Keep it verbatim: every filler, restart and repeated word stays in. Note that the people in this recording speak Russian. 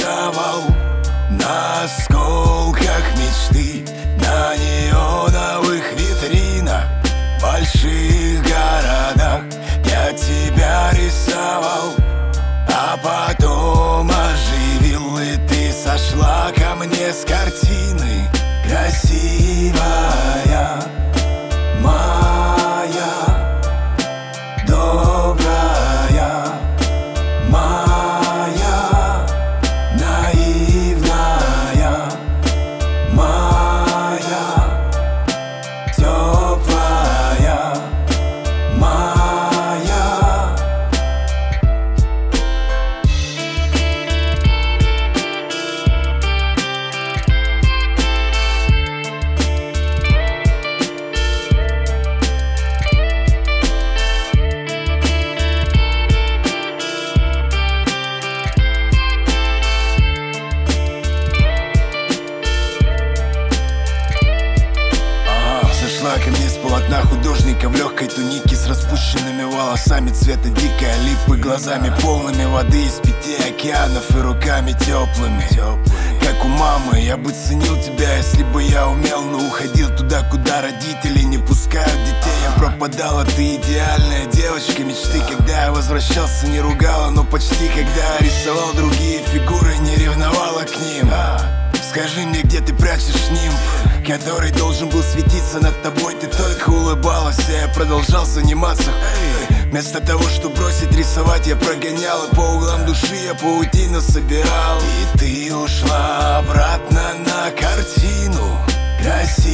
рисовал на осколках мечты, на неоновых витринах в больших городах. Я тебя рисовал, а потом оживил, и ты сошла ко мне с картины. Красивая, моя, добрая, моя, наивная, моя, теплая, моя. Сошла ко мне с полотна художника в легкой тунике, с распущенными волосами цвета дикой липы, глазами полными воды из пяти океанов и руками теплыми, как у мамы. Я бы ценил тебя, если бы я умел, но уходил туда, куда родители не пускают детей. Я пропадала, ты идеальная девочка мечты. Когда я возвращался, не ругала, но почти. Когда я рисовал другие фигуры, не ревновала к ним. Скажи мне, где ты прячешь нимб, который должен был светиться над тобой? Ты только улыбалась, а я продолжал заниматься. Вместо того, чтобы бросить рисовать, я прогонял, и по углам души я паутину собирал. И ты ушла обратно на картину. Красиво.